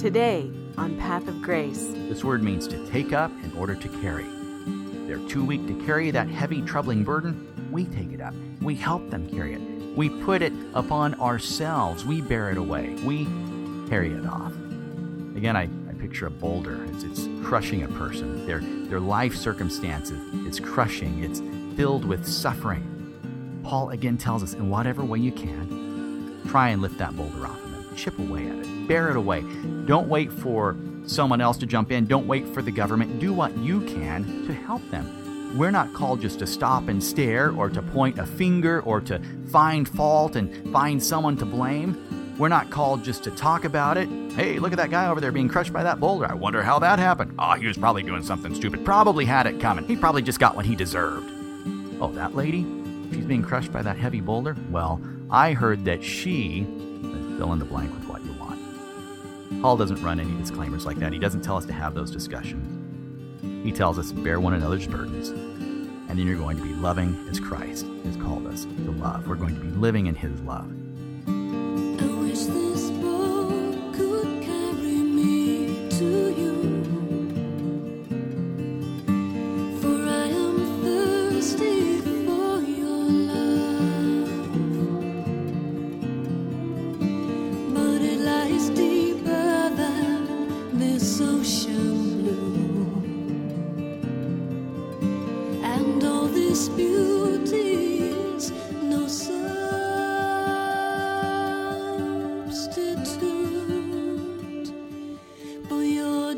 Today on Path of Grace. This word means to take up in order to carry. They're too weak to carry that heavy, troubling burden. We take it up. We help them carry it. We put it upon ourselves. We bear it away. We carry it off. Again, I picture a boulder. It's crushing a person. Their life circumstances, it's crushing. It's filled with suffering. Paul again tells us, in whatever way you can, try and lift that boulder off of them. Chip away at it. Bear it away. Don't wait for someone else to jump in. Don't wait for the government. Do what you can to help them. We're not called just to stop and stare or to point a finger or to find fault and find someone to blame. We're not called just to talk about it. Hey, look at that guy over there being crushed by that boulder. I wonder how that happened. Oh, he was probably doing something stupid. Probably had it coming. He probably just got what he deserved. Oh, that lady? She's being crushed by that heavy boulder? Well, I heard that she... fill in the blank with what you want. Paul doesn't run any disclaimers like that. He doesn't tell us to have those discussions. He tells us bear one another's burdens, and then you're going to be loving as Christ has called us to love. We're going to be living in His love. I wish this boat could carry me to you, for I am thirsty for your love, but it lies deeper than this ocean blue, and all this beauty is no substitute for your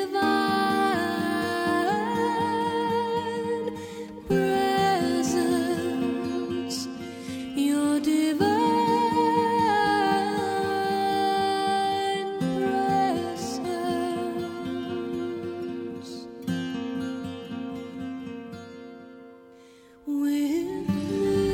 divine presence, your divine presence with me.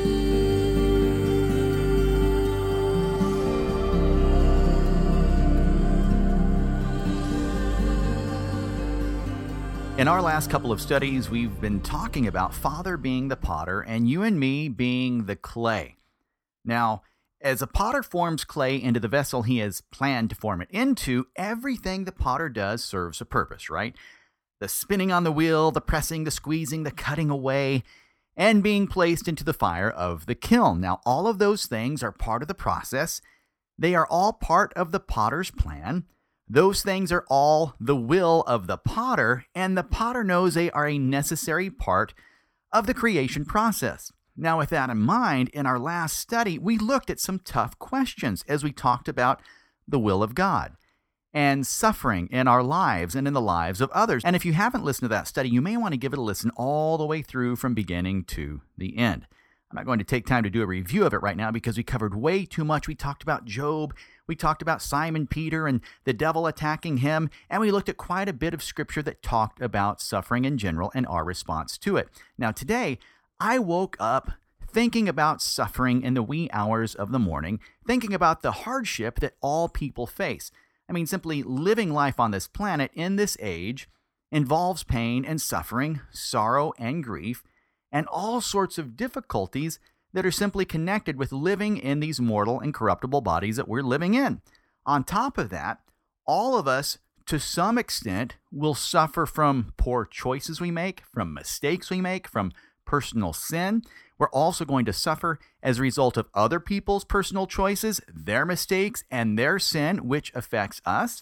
In our last couple of studies, we've been talking about Father being the potter and you and me being the clay. Now, as a potter forms clay into the vessel he has planned to form it into, everything the potter does serves a purpose, right? The spinning on the wheel, the pressing, the squeezing, the cutting away, and being placed into the fire of the kiln. Now, all of those things are part of the process. They are all part of the potter's plan. Those things are all the will of the potter, and the potter knows they are a necessary part of the creation process. Now, with that in mind, in our last study, we looked at some tough questions as we talked about the will of God and suffering in our lives and in the lives of others. And if you haven't listened to that study, you may want to give it a listen all the way through from beginning to the end. I'm not going to take time to do a review of it right now because we covered way too much. We talked about Job, we talked about Simon Peter and the devil attacking him, and we looked at quite a bit of scripture that talked about suffering in general and our response to it. Now today, I woke up thinking about suffering in the wee hours of the morning, thinking about the hardship that all people face. I mean, simply living life on this planet in this age involves pain and suffering, sorrow and grief, and all sorts of difficulties that are simply connected with living in these mortal and corruptible bodies that we're living in. On top of that, all of us, to some extent, will suffer from poor choices we make, from mistakes we make, from personal sin. We're also going to suffer as a result of other people's personal choices, their mistakes, and their sin, which affects us.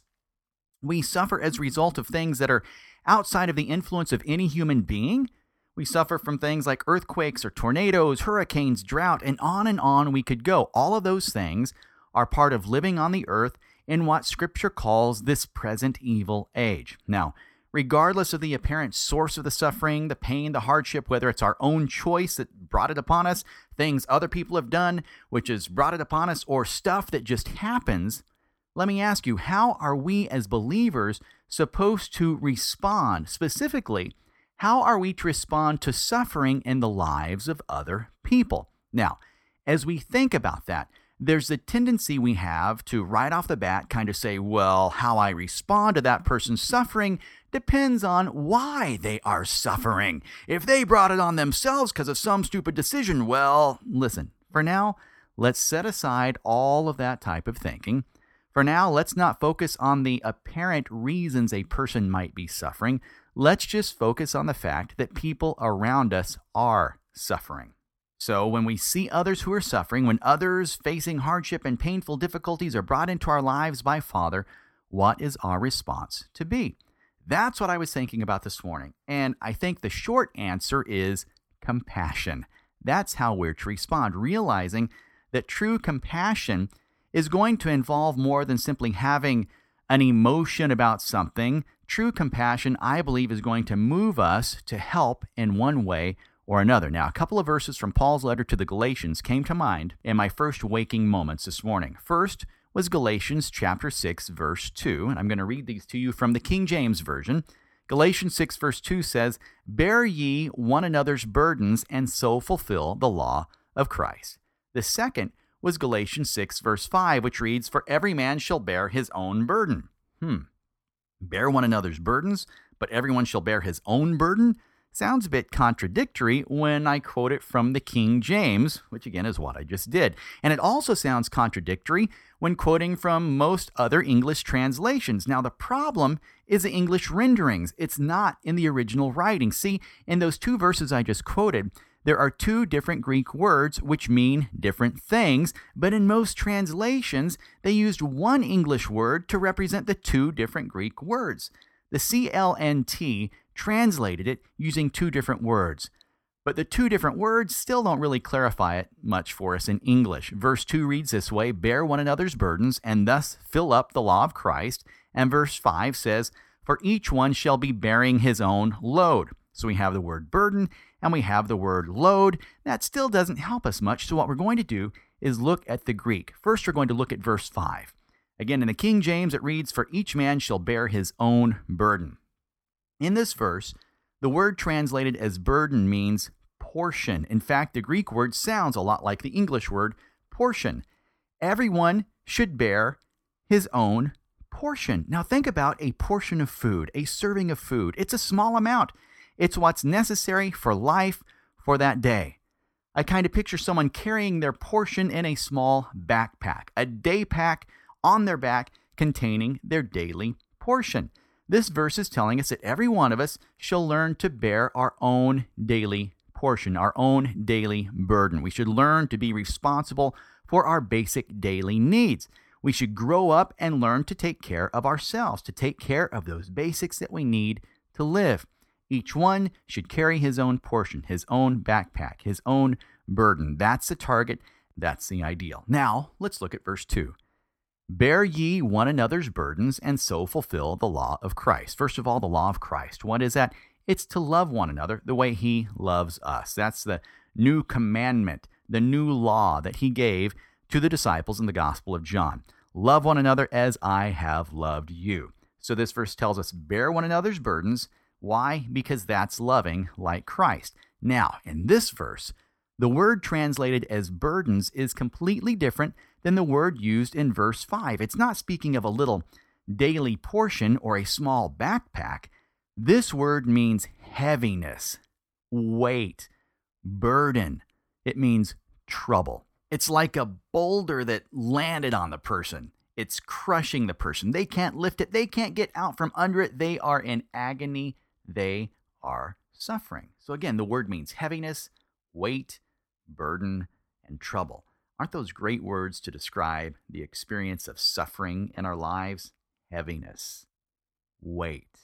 We suffer as a result of things that are outside of the influence of any human being. We suffer from things like earthquakes or tornadoes, hurricanes, drought, and on we could go. All of those things are part of living on the earth in what Scripture calls this present evil age. Now, regardless of the apparent source of the suffering, the pain, the hardship, whether it's our own choice that brought it upon us, things other people have done which has brought it upon us, or stuff that just happens, let me ask you, how are we as believers supposed to respond? Specifically, how are we to respond to suffering in the lives of other people? Now, as we think about that, there's a tendency we have to right off the bat kind of say, well, how I respond to that person's suffering depends on why they are suffering. If they brought it on themselves because of some stupid decision, well, listen, for now, let's set aside all of that type of thinking. For now, let's not focus on the apparent reasons a person might be suffering. Let's just focus on the fact that people around us are suffering. So when we see others who are suffering, when others facing hardship and painful difficulties are brought into our lives by Father, what is our response to be? That's what I was thinking about this morning. And I think the short answer is compassion. That's how we're to respond, realizing that true compassion is going to involve more than simply having an emotion about something. True compassion, I believe, is going to move us to help in one way or another. Now, a couple of verses from Paul's letter to the Galatians came to mind in my first waking moments this morning. First was Galatians chapter 6, verse 2, and I'm going to read these to you from the King James Version. Galatians 6, verse 2 says, "Bear ye one another's burdens, and so fulfill the law of Christ." The second was Galatians 6, verse 5, which reads, "For every man shall bear his own burden." Bear one another's burdens, but everyone shall bear his own burden? Sounds a bit contradictory when I quote it from the King James, which again is what I just did. And it also sounds contradictory when quoting from most other English translations. Now, the problem is the English renderings. It's not in the original writing. See, in those two verses I just quoted, there are two different Greek words which mean different things, but in most translations, they used one English word to represent the two different Greek words. The CLNT translated it using two different words. But the two different words still don't really clarify it much for us in English. Verse 2 reads this way, "Bear one another's burdens, and thus fill up the law of Christ." And verse 5 says, "For each one shall be bearing his own load." So we have the word burden, and we have the word load. That still doesn't help us much, so what we're going to do is look at the Greek. First, we're going to look at verse 5. Again, in the King James, it reads, "For each man shall bear his own burden." In this verse, the word translated as burden means portion. In fact, the Greek word sounds a lot like the English word portion. Everyone should bear his own portion. Now think about a portion of food, a serving of food. It's a small amount. It's what's necessary for life for that day. I kind of picture someone carrying their portion in a small backpack, a day pack on their back containing their daily portion. This verse is telling us that every one of us shall learn to bear our own daily portion, our own daily burden. We should learn to be responsible for our basic daily needs. We should grow up and learn to take care of ourselves, to take care of those basics that we need to live. Each one should carry his own portion, his own backpack, his own burden. That's the target. That's the ideal. Now, let's look at verse 2. "Bear ye one another's burdens, and so fulfill the law of Christ." First of all, the law of Christ. What is that? It's to love one another the way he loves us. That's the new commandment, the new law that he gave to the disciples in the Gospel of John. Love one another as I have loved you. So this verse tells us, bear one another's burdens. Why? Because that's loving like Christ. Now, in this verse, the word translated as burdens is completely different than the word used in verse 5. It's not speaking of a little daily portion or a small backpack. This word means heaviness, weight, burden. It means trouble. It's like a boulder that landed on the person. It's crushing the person. They can't lift it. They can't get out from under it. They are in agony. They are suffering. So again, the word means heaviness, weight, burden, and trouble. Aren't those great words to describe the experience of suffering in our lives? Heaviness, weight,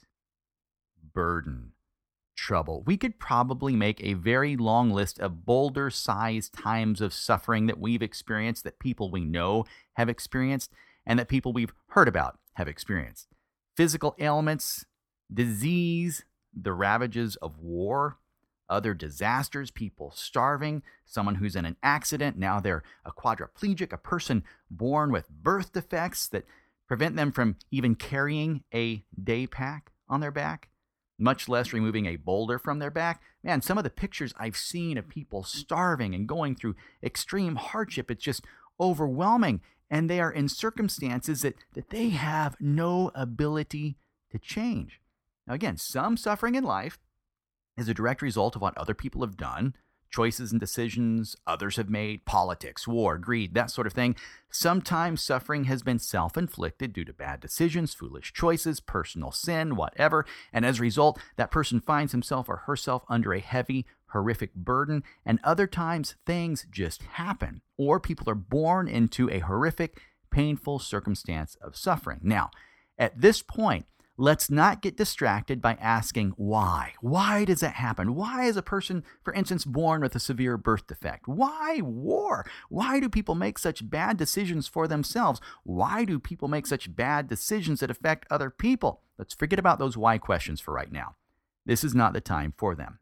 burden, trouble. We could probably make a very long list of boulder-sized times of suffering that we've experienced, that people we know have experienced, and that people we've heard about have experienced. Physical ailments, disease, the ravages of war, other disasters, people starving, someone who's in an accident, now they're a quadriplegic, a person born with birth defects that prevent them from even carrying a day pack on their back, much less removing a boulder from their back. Man, some of the pictures I've seen of people starving and going through extreme hardship, it's just overwhelming. And they are in circumstances that they have no ability to change. Now again, some suffering in life is a direct result of what other people have done choices and decisions others have made, politics, war, greed, that sort of thing. Sometimes suffering has been self-inflicted due to bad decisions, foolish choices, personal sin, whatever, and as a result, that person finds himself or herself under a heavy, horrific burden, and other times things just happen, or people are born into a horrific, painful circumstance of suffering. Now, at this point, let's not get distracted by asking why. Why does that happen? Why is a person, for instance, born with a severe birth defect? Why war? Why do people make such bad decisions for themselves? Why do people make such bad decisions that affect other people? Let's forget about those why questions for right now. This is not the time for them.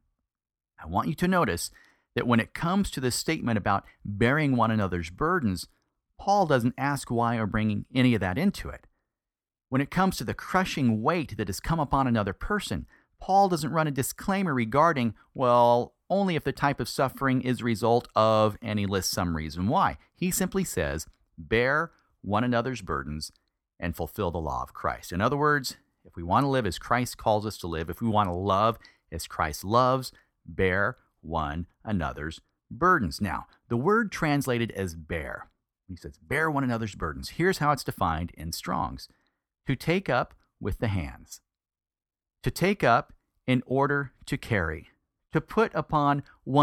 I want you to notice that when it comes to this statement about bearing one another's burdens, Paul doesn't ask why or bring any of that into it. When it comes to the crushing weight that has come upon another person, Paul doesn't run a disclaimer regarding, well, only if the type of suffering is a result of, and he lists some reason why. He simply says, bear one another's burdens and fulfill the law of Christ. In other words, if we want to live as Christ calls us to live, if we want to love as Christ loves, bear one another's burdens. Now, the word translated as bear, he says, bear one another's burdens. Here's how it's defined in Strong's. To take up with the hands. To take up in order to carry. To put upon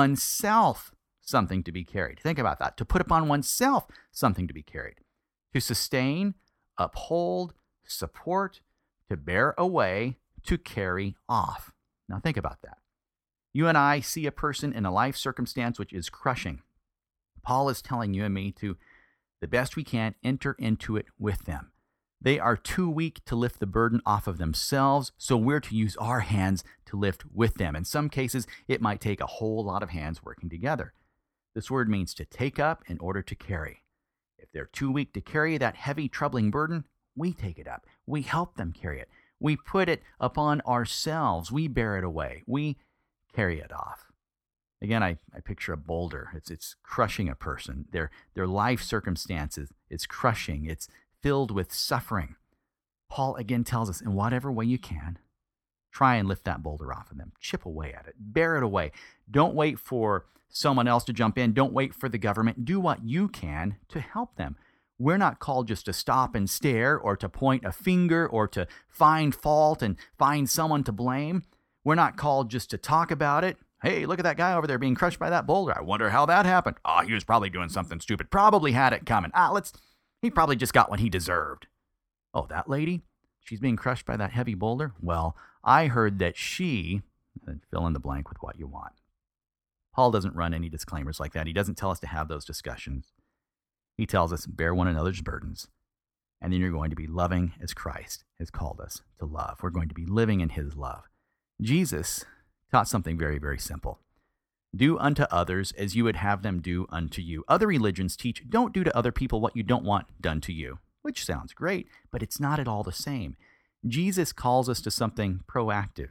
oneself something to be carried. Think about that. To put upon oneself something to be carried. To sustain, uphold, support, to bear away, to carry off. Now think about that. You and I see a person in a life circumstance which is crushing. Paul is telling you and me to, the best we can, enter into it with them. They are too weak to lift the burden off of themselves, so we're to use our hands to lift with them. In some cases, it might take a whole lot of hands working together. This word means to take up in order to carry. If they're too weak to carry that heavy, troubling burden, we take it up. We help them carry it. We put it upon ourselves. We bear it away. We carry it off. Again, I picture a boulder. It's crushing a person. Their life circumstances, it's crushing. It's filled with suffering. Paul again tells us, in whatever way you can, try and lift that boulder off of them. Chip away at it. Bear it away. Don't wait for someone else to jump in. Don't wait for the government. Do what you can to help them. We're not called just to stop and stare or to point a finger or to find fault and find someone to blame. We're not called just to talk about it. Hey, look at that guy over there being crushed by that boulder. I wonder how that happened. He was probably doing something stupid. Probably had it coming. He probably just got what he deserved. Oh, that lady? She's being crushed by that heavy boulder? Well, I heard that she... and fill in the blank with what you want. Paul doesn't run any disclaimers like that. He doesn't tell us to have those discussions. He tells us, bear one another's burdens. And then you're going to be loving as Christ has called us to love. We're going to be living in his love. Jesus taught something very, very simple. Do unto others as you would have them do unto you. Other religions teach, don't do to other people what you don't want done to you, which sounds great, but it's not at all the same. Jesus calls us to something proactive.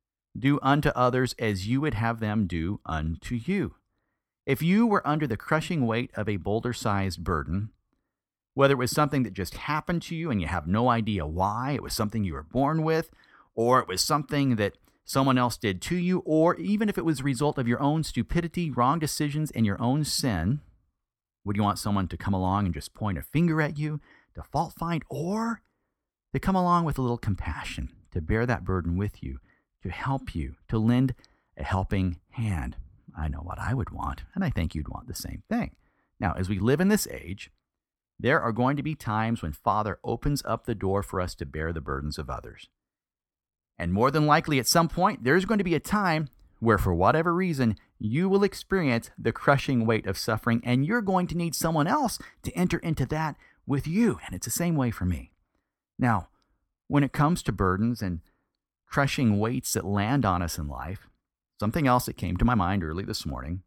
Do unto others as you would have them do unto you. If you were under the crushing weight of a boulder-sized burden, whether it was something that just happened to you and you have no idea why, it was something you were born with, or it was something that someone else did to you, or even if it was a result of your own stupidity, wrong decisions, and your own sin, would you want someone to come along and just point a finger at you, to fault find, or to come along with a little compassion, to bear that burden with you, to help you, to lend a helping hand? I know what I would want, and I think you'd want the same thing. Now, as we live in this age, there are going to be times when Father opens up the door for us to bear the burdens of others. And more than likely, at some point, there's going to be a time where, for whatever reason, you will experience the crushing weight of suffering, and you're going to need someone else to enter into that with you. And it's the same way for me. Now, when it comes to burdens and crushing weights that land on us in life, something else that came to my mind early this morning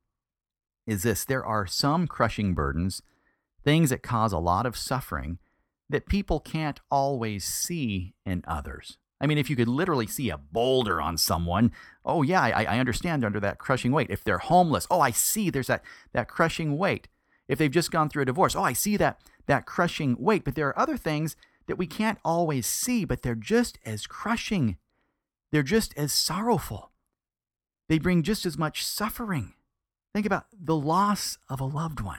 is this. There are some crushing burdens, things that cause a lot of suffering, that people can't always see in others. I mean, if you could literally see a boulder on someone, oh yeah, I understand under that crushing weight. If they're homeless, oh, I see there's that crushing weight. If they've just gone through a divorce, oh, I see that crushing weight. But there are other things that we can't always see, but they're just as crushing. They're just as sorrowful. They bring just as much suffering. Think about the loss of a loved one.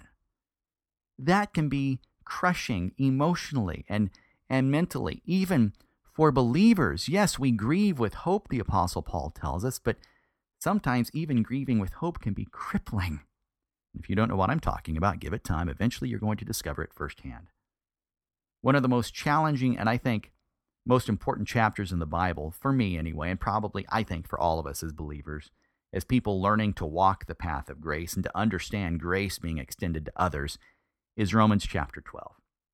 That can be crushing emotionally and mentally, even for believers. Yes, we grieve with hope, the Apostle Paul tells us, but sometimes even grieving with hope can be crippling. If you don't know what I'm talking about, give it time. Eventually, you're going to discover it firsthand. One of the most challenging and I think most important chapters in the Bible, for me anyway, and probably I think for all of us as believers, as people learning to walk the path of grace and to understand grace being extended to others, is Romans chapter 12.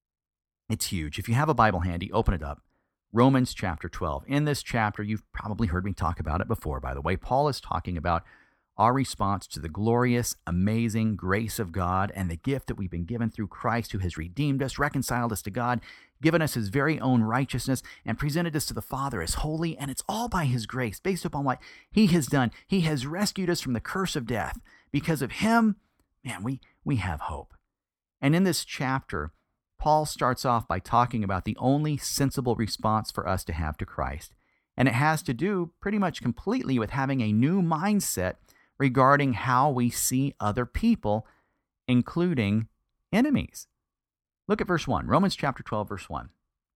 It's huge. If you have a Bible handy, open it up. Romans chapter 12. In this chapter, you've probably heard me talk about it before, by the way. Paul is talking about our response to the glorious, amazing grace of God and the gift that we've been given through Christ, who has redeemed us, reconciled us to God, given us his very own righteousness, and presented us to the Father as holy. And it's all by his grace, based upon what he has done. He has rescued us from the curse of death. Because of him, man, we have hope. And in this chapter, Paul starts off by talking about the only sensible response for us to have to Christ. And it has to do pretty much completely with having a new mindset regarding how we see other people, including enemies. Look at verse 1, Romans chapter 12, verse 1.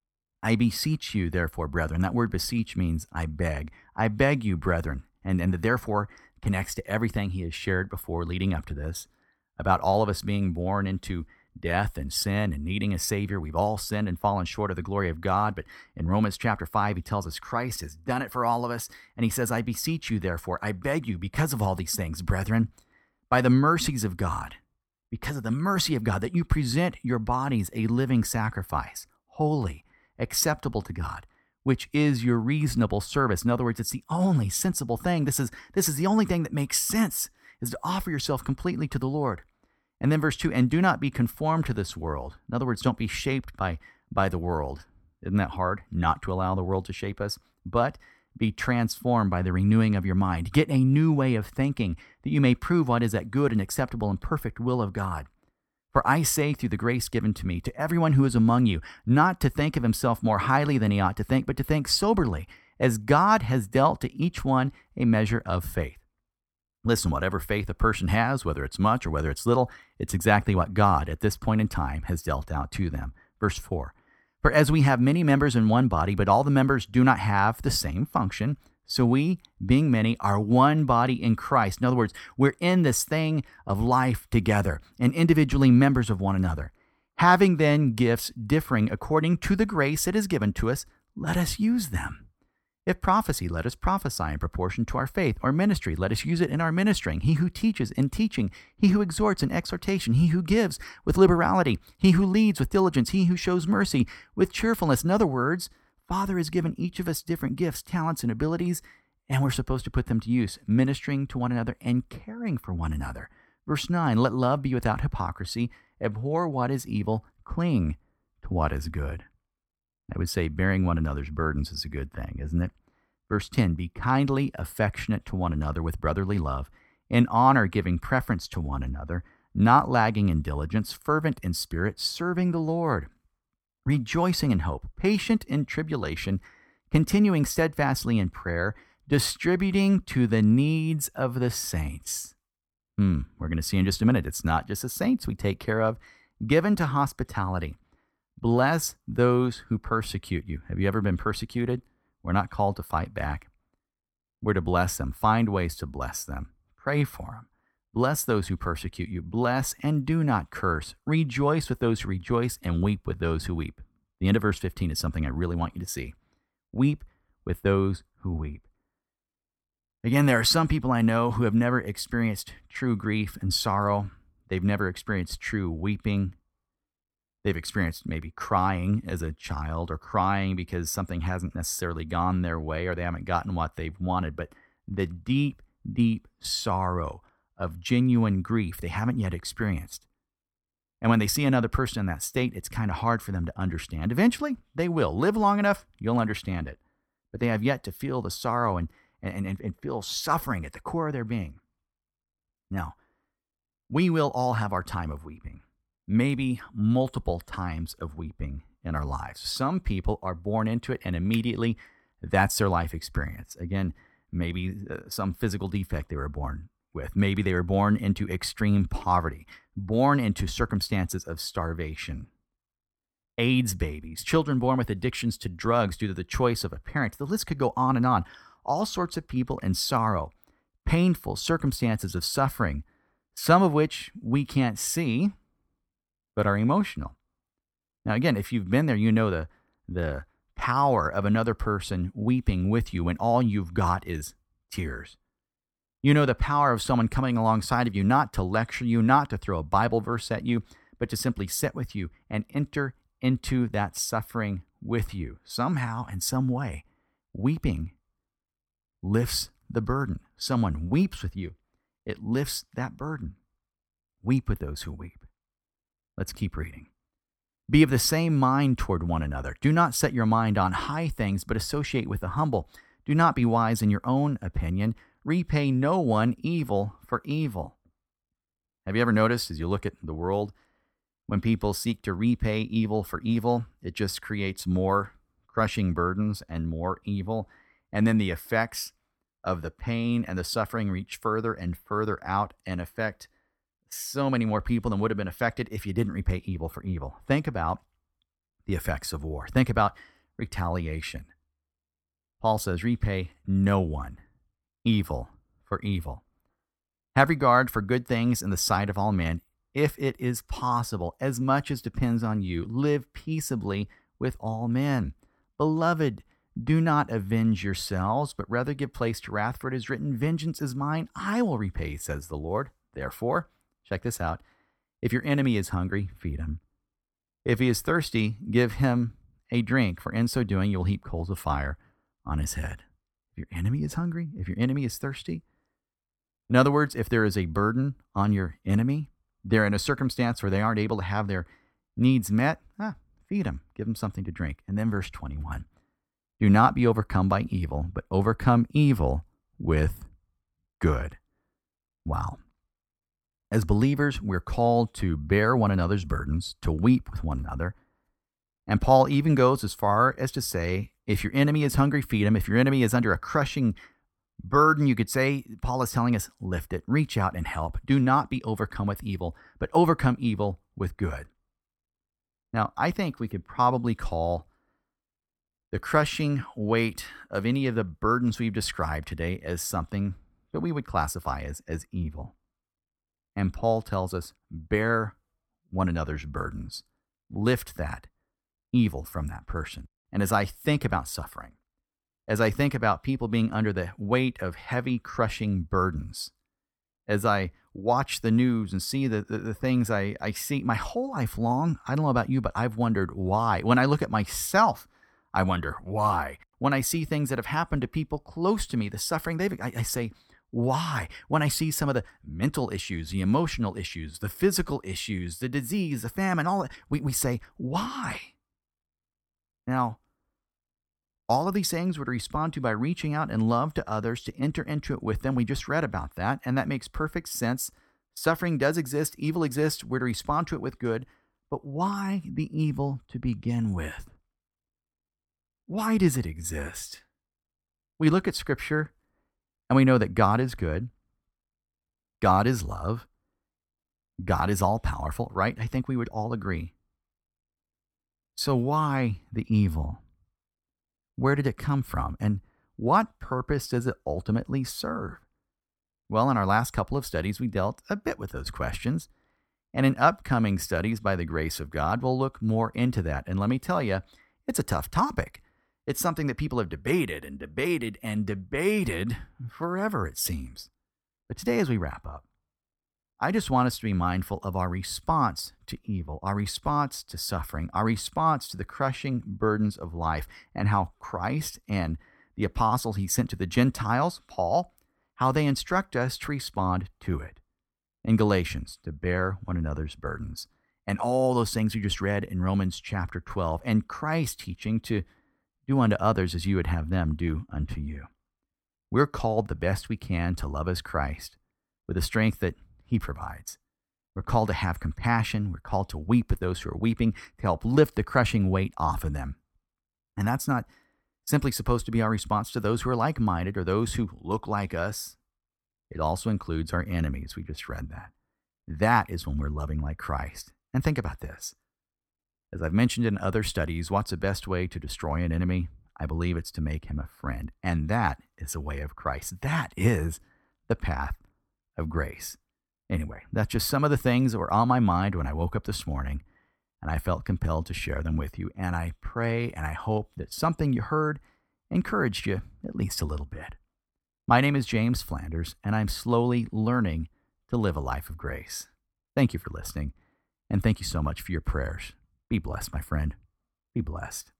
I beseech you, therefore, brethren. That word beseech means I beg. I beg you, brethren. And the therefore connects to everything he has shared before leading up to this, about all of us being born into death and sin and needing a Savior. We've all sinned and fallen short of the glory of God. But in Romans chapter 5, he tells us Christ has done it for all of us. And he says, I beseech you, therefore, I beg you, because of all these things, brethren, by the mercies of God, because of the mercy of God, that you present your bodies a living sacrifice, holy, acceptable to God, which is your reasonable service. In other words, it's the only sensible thing. This is the only thing that makes sense, is to offer yourself completely to the Lord. And then verse 2, and do not be conformed to this world. In other words, don't be shaped by the world. Isn't that hard, not to allow the world to shape us? But be transformed by the renewing of your mind. Get a new way of thinking, that you may prove what is that good and acceptable and perfect will of God. For I say through the grace given to me, to everyone who is among you, not to think of himself more highly than he ought to think, but to think soberly, as God has dealt to each one a measure of faith. Listen, whatever faith a person has, whether it's much or whether it's little, it's exactly what God at this point in time has dealt out to them. Verse 4, for as we have many members in one body, but all the members do not have the same function, so we, being many, are one body in Christ. In other words, we're in this thing of life together and individually members of one another. Having then gifts differing according to the grace that is given to us, let us use them. If prophecy, let us prophesy in proportion to our faith. Or ministry, let us use it in our ministering. He who teaches in teaching. He who exhorts in exhortation. He who gives with liberality. He who leads with diligence. He who shows mercy with cheerfulness. In other words, Father has given each of us different gifts, talents, and abilities, and we're supposed to put them to use, ministering to one another and caring for one another. Verse 9, let love be without hypocrisy. Abhor what is evil. Cling to what is good. I would say bearing one another's burdens is a good thing, isn't it? Verse 10, be kindly affectionate to one another with brotherly love, in honor giving preference to one another, not lagging in diligence, fervent in spirit, serving the Lord, rejoicing in hope, patient in tribulation, continuing steadfastly in prayer, distributing to the needs of the saints. We're going to see in just a minute, it's not just the saints we take care of, given to hospitality. Bless those who persecute you. Have you ever been persecuted? We're not called to fight back. We're to bless them. Find ways to bless them. Pray for them. Bless those who persecute you. Bless and do not curse. Rejoice with those who rejoice and weep with those who weep. The end of verse 15 is something I really want you to see. Weep with those who weep. Again, there are some people I know who have never experienced true grief and sorrow. They've never experienced true weeping. They've experienced maybe crying as a child or crying because something hasn't necessarily gone their way or they haven't gotten what they've wanted. But the deep, deep sorrow of genuine grief they haven't yet experienced. And when they see another person in that state, it's kind of hard for them to understand. Eventually, they will. Live long enough, you'll understand it. But they have yet to feel the sorrow and feel suffering at the core of their being. Now, we will all have our time of weeping. Maybe multiple times of weeping in our lives. Some people are born into it and immediately that's their life experience. Again, maybe some physical defect they were born with. Maybe they were born into extreme poverty, born into circumstances of starvation. AIDS babies, children born with addictions to drugs due to the choice of a parent. The list could go on and on. All sorts of people in sorrow, painful circumstances of suffering, some of which we can't see, but are emotional. Now, again, if you've been there, you know the power of another person weeping with you when all you've got is tears. You know the power of someone coming alongside of you, not to lecture you, not to throw a Bible verse at you, but to simply sit with you and enter into that suffering with you. Somehow, in some way, weeping lifts the burden. Someone weeps with you, it lifts that burden. Weep with those who weep. Let's keep reading. Be of the same mind toward one another. Do not set your mind on high things, but associate with the humble. Do not be wise in your own opinion. Repay no one evil for evil. Have you ever noticed, as you look at the world, when people seek to repay evil for evil, it just creates more crushing burdens and more evil. And then the effects of the pain and the suffering reach further and further out and affect so many more people than would have been affected if you didn't repay evil for evil. Think about the effects of war. Think about retaliation. Paul says, repay no one evil for evil. Have regard for good things in the sight of all men. If it is possible, as much as depends on you, live peaceably with all men. Beloved, do not avenge yourselves, but rather give place to wrath, for it is written, vengeance is mine, I will repay, says the Lord. Therefore, check this out, if your enemy is hungry, feed him. If he is thirsty, give him a drink, for in so doing you will heap coals of fire on his head. If your enemy is hungry, if your enemy is thirsty, in other words, if there is a burden on your enemy, they're in a circumstance where they aren't able to have their needs met, feed them, give them something to drink. And then verse 21, do not be overcome by evil, but overcome evil with good. Wow. As believers, we're called to bear one another's burdens, to weep with one another. And Paul even goes as far as to say, if your enemy is hungry, feed him. If your enemy is under a crushing burden, you could say, Paul is telling us, lift it, reach out and help. Do not be overcome with evil, but overcome evil with good. Now, I think we could probably call the crushing weight of any of the burdens we've described today as something that we would classify as evil. And Paul tells us, bear one another's burdens. Lift that evil from that person. And as I think about suffering, as I think about people being under the weight of heavy, crushing burdens, as I watch the news and see the things I see my whole life long, I don't know about you, but I've wondered why. When I look at myself, I wonder why. When I see things that have happened to people close to me, the suffering I say, why? When I see some of the mental issues, the emotional issues, the physical issues, the disease, the famine, all that, we say, why? Now, all of these things we're to respond to by reaching out in love to others, to enter into it with them. We just read about that, and that makes perfect sense. Suffering does exist, evil exists, we're to respond to it with good. But why the evil to begin with? Why does it exist? We look at Scripture, and we know that God is good, God is love, God is all-powerful, right? I think we would all agree. So why the evil? Where did it come from? And what purpose does it ultimately serve? Well, in our last couple of studies, we dealt a bit with those questions. And in upcoming studies, by the grace of God, we'll look more into that. And let me tell you, it's a tough topic. It's something that people have debated and debated and debated forever, it seems. But today, as we wrap up, I just want us to be mindful of our response to evil, our response to suffering, our response to the crushing burdens of life, and how Christ and the apostle he sent to the Gentiles, Paul, how they instruct us to respond to it. In Galatians, to bear one another's burdens. And all those things we just read in Romans chapter 12. And Christ's teaching to do unto others as you would have them do unto you. We're called the best we can to love as Christ with the strength that he provides. We're called to have compassion. We're called to weep with those who are weeping, to help lift the crushing weight off of them. And that's not simply supposed to be our response to those who are like-minded or those who look like us. It also includes our enemies. We just read that. That is when we're loving like Christ. And think about this. As I've mentioned in other studies, what's the best way to destroy an enemy? I believe it's to make him a friend. And that is the way of Christ. That is the path of grace. Anyway, that's just some of the things that were on my mind when I woke up this morning, and I felt compelled to share them with you. And I pray and I hope that something you heard encouraged you at least a little bit. My name is James Flanders, and I'm slowly learning to live a life of grace. Thank you for listening, and thank you so much for your prayers. Be blessed, my friend. Be blessed.